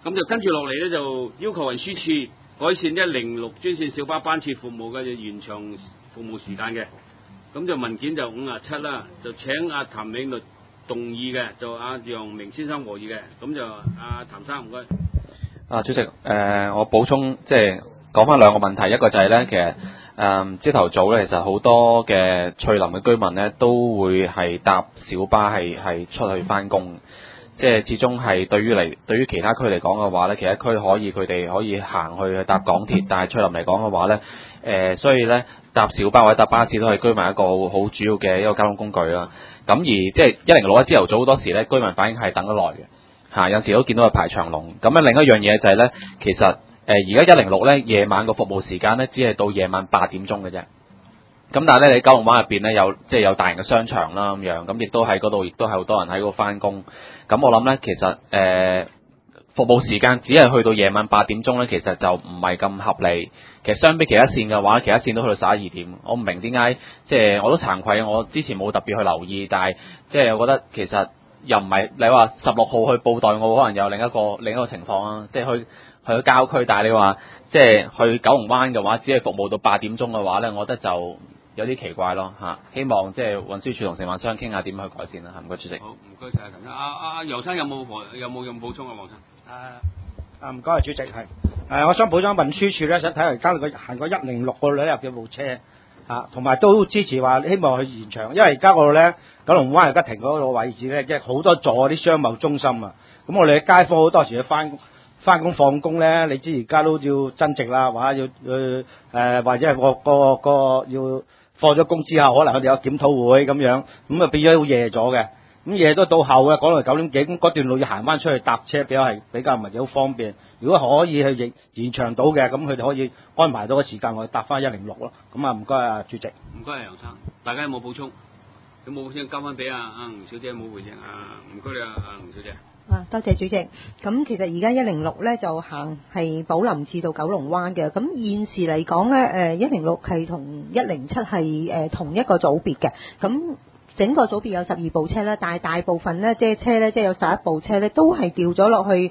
咁就跟住落嚟咧，就要求運輸處改善106專線小巴班次服務嘅延長服務時間嘅。咁就文件就57啦，就請阿譚永律動議嘅，就阿楊明先生和議嘅。咁就阿譚生唔該。 主席，我補充即係講翻兩個問題，一個就係咧，其實朝頭早咧，其實好多嘅翠林嘅居民咧都會係搭小巴係出去翻工，即係始終係對於其他區嚟講嘅話咧，其他區佢哋可以行去搭港鐵，但係翠林嚟講嘅話咧，所以咧搭小巴或者搭巴士都係居民一個好主要嘅一個交通工具啦。咁而即係106朝頭早好多時咧，居民反映係等得耐嘅，有時都見到係排長龍。咁另一樣嘢就係咧，其實而家106咧夜晚個服務時間咧，只係到夜晚8點鐘嘅啫。咁但係咧，你九龍灣入邊咧有大型嘅商場啦咁樣，咁亦都喺嗰度，亦都係好多人喺嗰度翻工。咁我諗咧，其實服務時間只係去到夜晚8點鐘咧，其實就唔係咁合理。其實相比其他線嘅話，其他線都去到11、2點。我唔明點解，即係我都慚愧，我之前冇特別去留意，但係即係我覺得其實又唔係你話16號去布袋澳，可能有另一個情況啊，即係去咗郊區，但係你話即係去九龍灣嘅話，只係服務到8點鐘嘅話咧，我覺得就有啲奇怪咯嚇。希望即係運輸署同承辦商傾下點去改善啦。唔該主席。 好，唔該晒陳生。阿楊生有冇補充啊？黃生。 唔該主席係。我想補充運輸署咧，想睇下而家行過106個旅遊嘅部車同埋都支持話希望去延長，因為而家嗰度咧九龍灣而家停嗰個位置咧，即係好多座啲商貿中心啊。咁我哋嘅街坊好多時去翻工放工咧，你知而家都要增值啦，或者或者係個要放咗工之後，可能佢哋有檢討會咁樣，咁啊變咗好夜咗嘅。咁夜都到後嘅，講到9點幾，咁嗰段路要行翻出去搭車比較唔係幾好方便。如果可以去延長到嘅，咁佢哋可以安排到個時間，我哋搭翻106咯。咁啊，唔該啊，主席。 唔該啊，楊生。大家有冇補充？有冇補充交翻俾阿吳小姐冇回應啊？唔該你啊，吳小姐。 多謝主席。咁其實而家106咧就行係寶林至到九龍灣嘅。咁現時嚟講咧，106係同107係同一個組別嘅。咁整個組別有12部車啦，但係大部分咧即係車咧，即係有11部車咧，都係調咗落去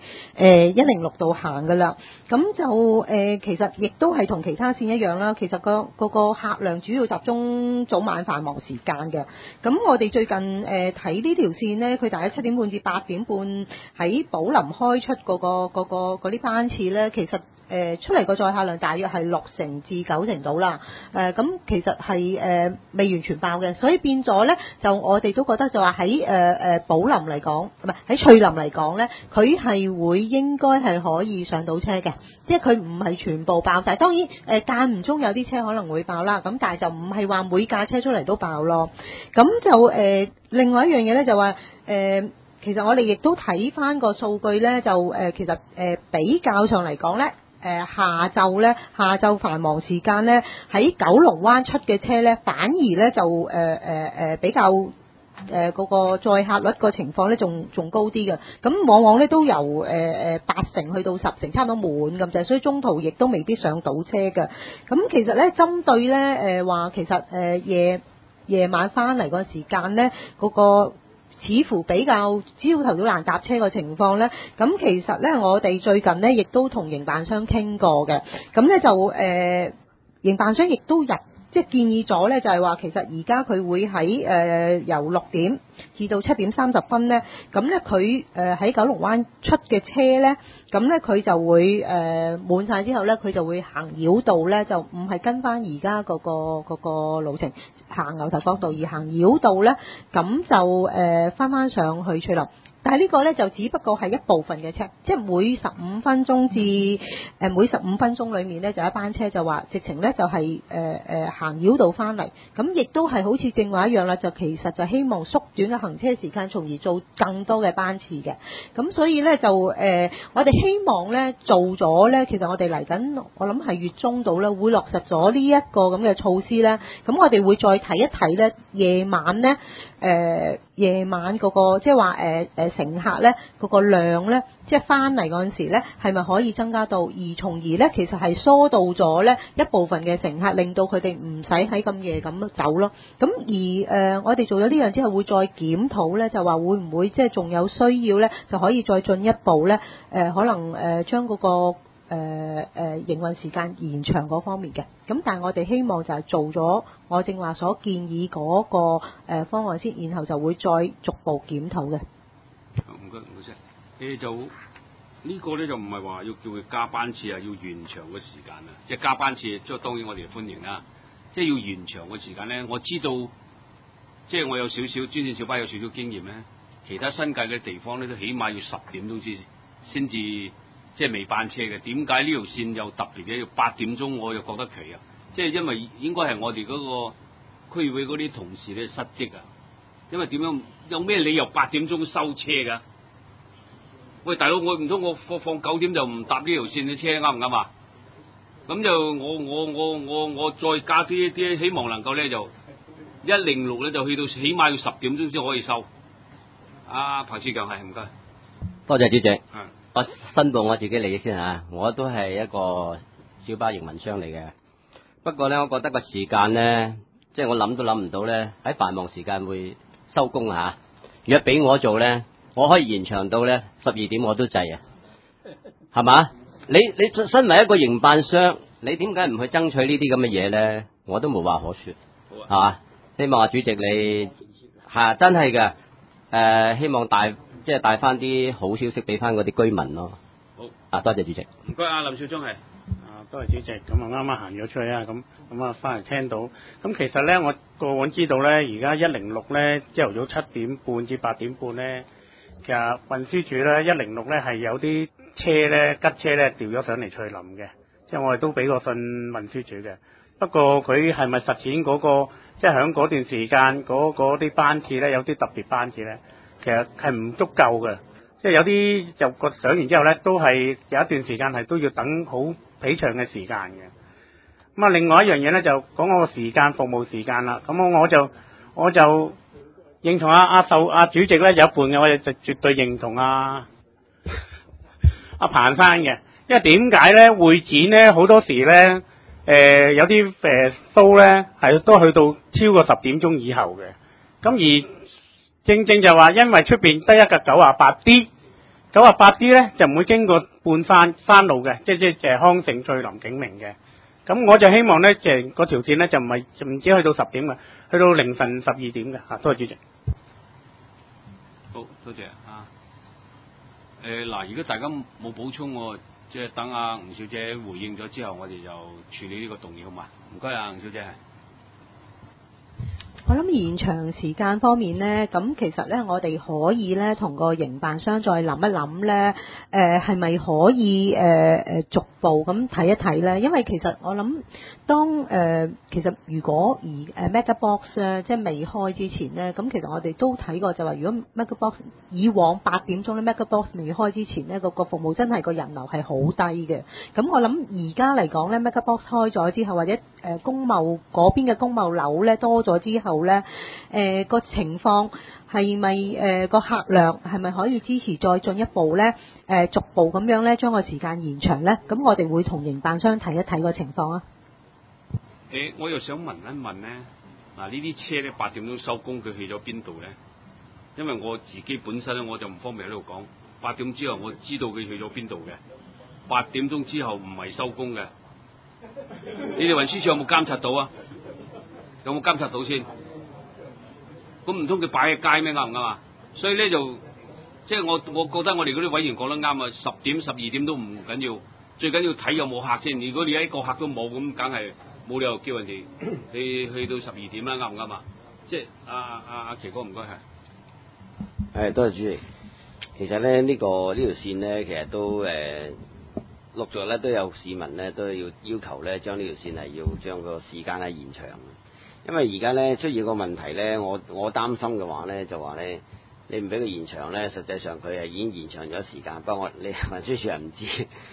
106度行噶啦。咁就其實亦都係同其他線一樣啦。其實個客量主要集中早晚繁忙時間嘅。咁我哋最近睇呢條線呢，佢大概7點半至8點半喺寶林開出嗰啲班次咧，其實出嚟個載客量大約係6成至9成到啦。咁其實係未完全爆嘅，所以變咗咧就我哋都覺得就話喺寶林嚟講，唔係喺翠林嚟講咧，佢係會應該係可以上到車嘅，即係佢唔係全部爆晒。當然間唔中有啲車可能會爆啦，咁但係就唔係話每架車出嚟都爆咯。咁就另外一樣嘢咧就話其實我哋亦都睇翻個數據咧，就其實比較上嚟講咧。下晝繁忙時間咧，喺九龍灣出嘅車咧，反而咧就比較嗰個載客率個情況咧，仲高啲嘅。咁往往咧都由8成去到10成，差唔多滿咁滯，所以中途亦都未必上到車嘅。咁其實咧，針對咧話其實夜晚翻嚟個時間咧，嗰個似乎比較朝頭早難搭車嘅情況呢，咁其實呢，我哋最近呢亦都同營辦商傾過嘅，咁呢就營辦商亦都即係建議咗呢，就係話其實而家佢會喺由6點至到7點30分呢，咁呢佢喺九龍灣出嘅車呢，咁呢佢就會滿晒之後呢，佢就會行繞道呢，就唔係跟翻而家嗰個路程行牛頭角道，而行繞道呢，咁就翻上去翠林。但係呢個呢，就只不過係一部分嘅車，即係每15分鐘至每15分鐘裡面呢，就一班車就話直情呢，就係行繞道翻嚟，咁亦都係好似正話一樣啦，就其實就希望縮短嘅行車時間，從而做更多嘅班次嘅。咁所以呢，就我哋希望呢做咗呢，其實我哋嚟緊我諗係月中度呢會落實咗呢一個咁嘅措施呢。咁我哋會再睇一睇咧，夜晚咧夜晚嗰個即係話乘客咧嗰個量咧，即係翻嚟嗰陣時咧，係咪可以增加到，而從而咧其實係疏導咗咧一部分嘅乘客，令到佢哋唔使喺咁夜咁走咯。咁而我哋做咗呢樣之後，會再檢討咧，就話會唔會即係仲有需要咧，就可以再進一步咧可能將嗰個營運時間延長嗰方面嘅。咁但係我哋希望就係做咗我正話所建議嗰個方案先，然後就會再逐步檢討嘅。 唔該，唔該，就呢個咧就唔係話要叫佢加班次啊，要延長個時間啊。即係加班次，即係當然我哋歡迎啦。即係要延長個時間咧，我知道，即係我有少少專線小巴有少少經驗咧，其他新界嘅地方咧都起碼要10點鐘先至即係未班車嘅。點解呢條線又特別嘅要8點鐘？我又覺得奇啊！即係因為應該係我哋嗰個區議會嗰啲同事咧失職啊。因為點樣有咩理由8點鐘收車㗎？喂，大佬，我唔通我放9點就唔搭呢條線嘅車啱唔啱啊？咁就我再加啲，希望能夠咧就106咧就去到起碼要10點鐘先可以收。彭司長係唔該， 多謝主席。 嗯， 我申報我自己利益先嚇，我都係一個小巴營運商嚟嘅。不過咧，我覺得個時間咧，即係我諗都諗唔到咧，喺繁忙時間會收工嚇。如果俾我做咧，我可以延長到咧12點我都制啊，係嘛？你身為一個營辦商，你點解唔去爭取呢啲咁嘅嘢咧？我都無話可說，係嘛？希望主席你係真係嘅，希望即係帶翻啲好消息俾翻嗰啲居民咯。好，多謝主席。 唔該，林少忠係。 多謝主席。咁啊，啱啱行咗出去啊，咁啊，翻嚟聽到。咁其實咧，我過往知道咧，而家106咧，朝頭早7點半至8點半咧，其實運輸署咧106咧係有啲車咧吉車咧調咗上嚟翠林嘅，即係我哋都俾個信運輸署嘅。不過佢係咪實踐嗰個即係喺嗰段時間嗰啲班次咧，有啲特別班次咧，其實係唔足夠嘅。即係有啲就個上完之後咧，都係有一段時間係都要等好幾長嘅時間嘅。咁啊，另外一樣嘢咧就講我個時間服務時間啦。咁我就認同阿主席咧有一半嘅，我就絕對認同阿彭生嘅。因為點解咧會展咧好多時咧有啲show咧係都去到超過10點鐘以後嘅。咁而正就話因為出邊得一個 98D 咧就唔會經過半山路嘅，即係康城、翠林、景明嘅。咁我就希望咧，嗰條線咧就唔止去到10點嘅，去到凌晨12點嘅。多謝主席。 好，多謝啊。嗱，如果大家冇補充，我即係等阿吳小姐回應咗之後，我哋就處理呢個動議好嘛？唔該啊，吳小姐係。 我諗延長時間方面呢，咁其實呢，我哋可以呢同個營辦商再諗一諗呢，係咪可以逐步咁睇一睇呢？因為其實我諗，當其實如果Mega Box 呢，即係未開之前呢，咁其實我哋都睇過就話，如果 Mega Box 以往8點鐘呢 Mega Box 未開之前呢，個服務真係個人流係好低嘅。咁我諗而家嚟講呢 Mega Box 開咗之後，或者公貿嗰邊嘅公貿樓呢多咗之後呢，個情況係咪個客量係咪可以支持再進一步呢？逐步咁樣呢將個時間延長呢？咁我哋會同營辦商睇一睇個情況啊。 我又想問一問呢，嗱呢啲車呢8點鐘收工，佢去咗邊度呢？因為我自己本身呢，我就唔方便喺度講。8點之後我知道佢去咗邊度嘅，8點鐘之後唔係收工嘅。你哋運輸署有冇監察到啊？有冇監察到先？咁唔通佢擺喺街咩？啱唔啱啊？所以咧就即係我覺得我哋嗰啲委員講得啱啊！10點12點都唔緊要，最緊要睇有冇客先。如果你一個客都冇，咁梗係冇理由叫人哋去到12點啦，啱唔啱啊？即係阿奇哥唔該係。 多謝主席。其實咧呢條線咧，其實都陸續咧都有市民咧都要求咧將呢條線係要將個時間係延長。因為而家咧出現個問題咧，我擔心嘅話咧就話咧，你唔俾佢延長咧，實際上佢係已經延長咗時間。不過你運輸署係唔知，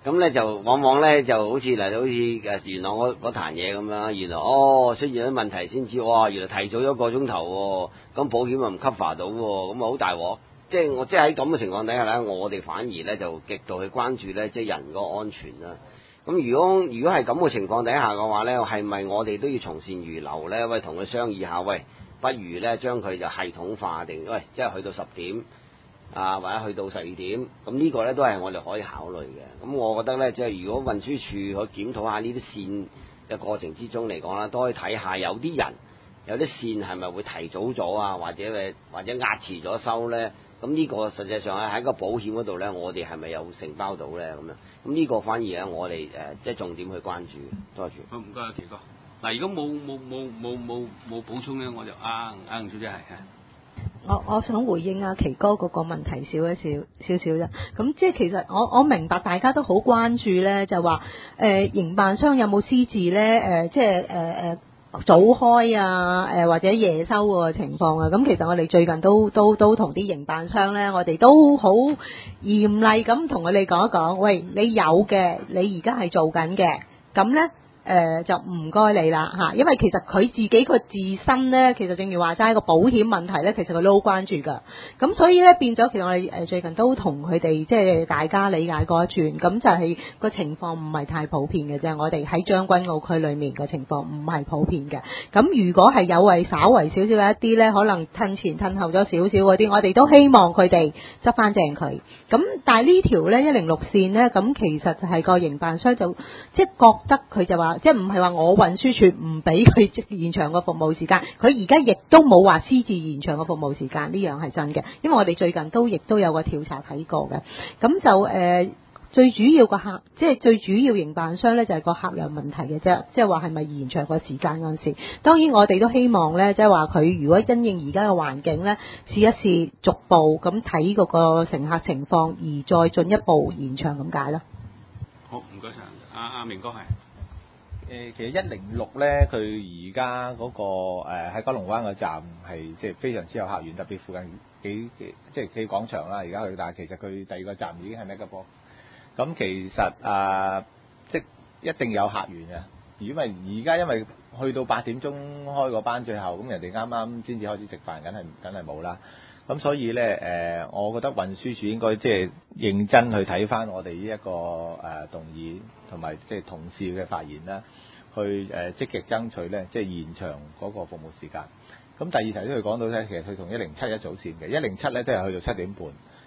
咁咧就往往咧就好似嚟到好似元朗嗰壇嘢咁樣，原來出現咗問題先知，哇！原來提早咗1個鐘頭喎，咁保險又唔 cover 到喎，咁啊好大鑊。即係喺咁嘅情況底下咧，我哋反而咧就極度去關注咧，即係人個安全啦。咁如果係咁嘅情況底下嘅話咧，係咪我哋都要從善如流咧？喂，同佢商議下，喂，不如咧將佢就系統化定，喂，即係去到10點啊，或者去到12點，咁呢個咧都係我哋可以考慮嘅。咁我覺得咧，即係如果運輸署去檢討下呢啲線嘅過程之中嚟講啦，都可以睇下有啲人有啲線係咪會提早咗啊，或者壓遲咗收咧？咁呢個實際上喺個保險嗰度咧，我哋係咪有承包到咧？咁樣，咁呢個反而咧，我哋即係重點去關注。多謝。 好，唔該啊，奇哥。嗱，如果冇補充咧，我就小姐係。 我想回應阿奇哥嗰個問題少少啫。咁即係其實我明白大家都好關注咧，就話營辦商有冇私自咧即係早開啊，或者夜收嘅情況啊，咁其實我哋最近都同啲營辦商咧，我哋都好嚴厲咁同佢哋講一講，喂，你有嘅，你而家係做緊嘅，咁咧。就唔該你啦嚇，因為其實佢自己個自身咧，其實正如話齋個保險問題咧，其實佢都好關注㗎。咁所以咧變咗，其實我哋最近都同佢哋即係大家理解過一轉，咁就係個情況唔係太普遍嘅啫。我哋喺將軍澳區裡面嘅情況唔係普遍嘅。咁如果係有稍為少少一啲咧，可能褪前褪後咗少少嗰啲，我哋都希望佢哋執翻正佢。咁但係呢條咧106線咧，咁其實就係個營辦商就即係覺得佢就話。即係唔係話我運輸署唔俾佢延長個服務時間，佢而家亦都冇話私自延長個服務時間，呢樣係真嘅。因為我哋最近亦都有個調查睇過嘅，咁就最主要個客，即係最主要營辦商咧就係個客量問題嘅啫，即係話係咪延長個時間嗰陣時。當然我哋都希望咧，即係話佢如果因應而家嘅環境咧，試一試逐步咁睇嗰個乘客情況，而再進一步延長咁解啦。 好，唔該晒，阿明哥係。 其實106咧，佢而家嗰個喺九龍灣個站係即係非常之有客源，特別附近即係幾廣場啦。而家佢，但係其實佢第2個站已經係 Megaport。咁其實即係一定有客源嘅。因為而家因為去到8點鐘開個班，最後咁人哋啱啱先至開始食飯，梗係冇啦。咁所以咧我覺得運輸署應該即係認真去睇翻我哋呢一個動議同埋即係同事嘅發言啦，去積極爭取咧即係延長嗰個服務時間。咁第2題都佢講到咧，其實佢同107一組線嘅，107咧都係去到7點半，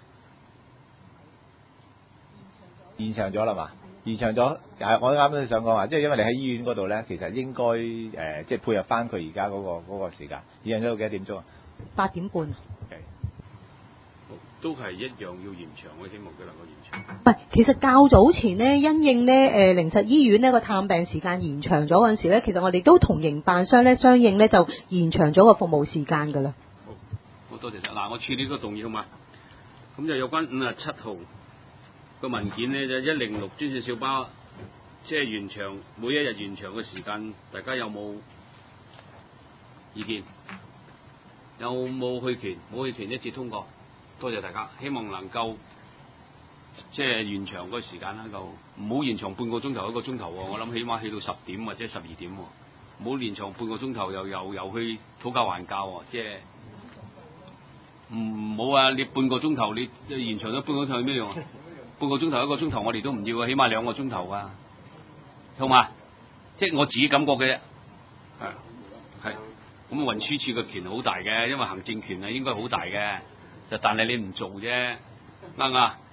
延長咗啦嘛？延長咗，我啱啱想講話，即係因為你喺醫院嗰度咧，其實應該即係配合翻佢而家嗰個時間，延長咗到幾多點鐘啊 ？8點半。 都係一樣要延長，我希望佢能夠延長。 唔係，其實較早前呢，因應呢靈實醫院呢個探病時間延長咗嗰陣時咧，其實我哋都同營辦商咧相應咧就延長咗個服務時間㗎啦。 好多謝晒。嗱，我處理個動議好嘛？咁就有關57號個文件呢，就106專線小巴，即係延長每一日延長嘅時間，大家有冇意見？有冇去權？冇去權一致通過。多謝大家，希望能夠即係延長個時間啦，就唔好延長半個鐘頭1個鐘頭喎。我諗起碼去到10點或者12點喎，唔好延長半個鐘頭又去討價還價喎，即係唔好啊！你半個鐘頭你延長咗半個鐘頭有咩用啊？半個鐘頭1個鐘頭我哋都唔要啊，起碼2個鐘頭啊，好嘛？即係我自己感覺嘅啫，係咁運輸署嘅權好大嘅，因為行政權係應該好大嘅。就但係你唔做啫，啱唔啱？